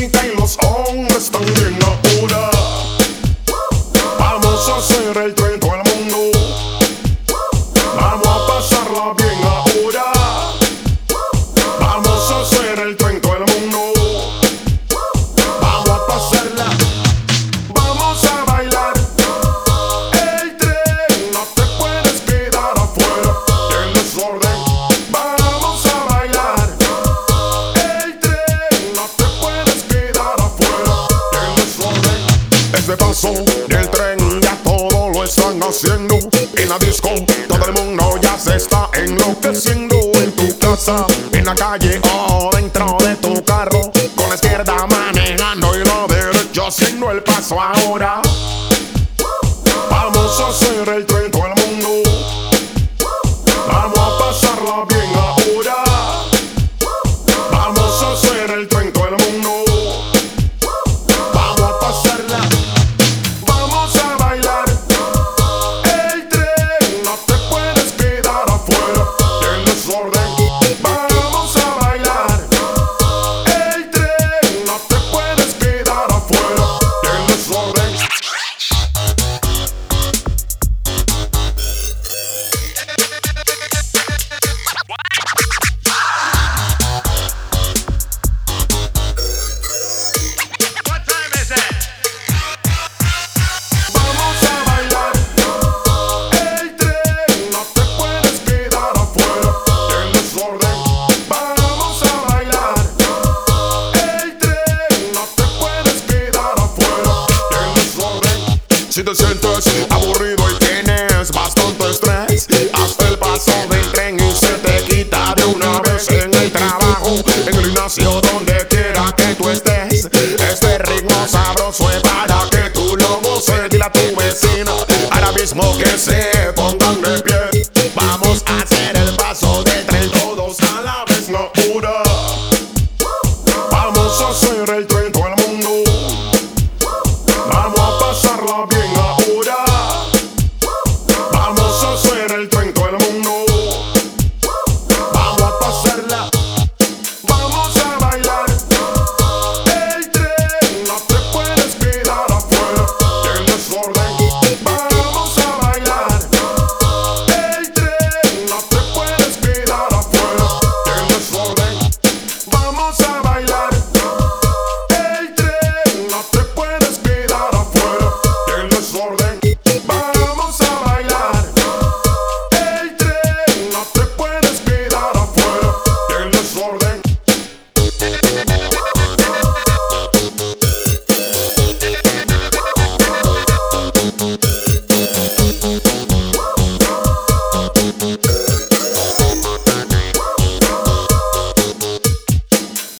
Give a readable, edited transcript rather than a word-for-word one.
bonita y los hombres también ahora. Vamos a hacer el tren todo el mundo. Vamos a pasarla bien ahora. Vamos a hacer el tren todo el mundo. Vamos a pasarla. Vamos a bailar el tren. No te puedes quedar afuera del desorden. Vamos a bailar el tren. No te puedes quedar afuera del desorden. Este paso del tren ya todo lo están haciendo. En la disco todo el mundo ya se está enloqueciendo. En tu casa, en la calle o dentro de tu carro, con la izquierda manejando y la derecha haciendo el paso ahora. Vamos a hacer el tren todo el mundo. Vamos a pasarla bien ahora. Vamos a hacer el tren todo el mundo. Vamos a pasarla. Vamos a bailar el tren. No te puedes quedar afuera del desorden. Vamos a bailar el tren. No te puedes quedar afuera del desorden. Vamos a bailar el tren. No te puedes quedar afuera del desorden. Vamos a bailar el tren. No te puedes quedar afuera del desorden. Si te sientes aburrido y tienes bastante estrés, haz el paso del tren y se te quita de una vez. En el trabajo, en el gimnasio, donde quiera que tú estés, este ritmo sabroso es para que tú lo goces. Dile a tu vecino ahora mismo que sea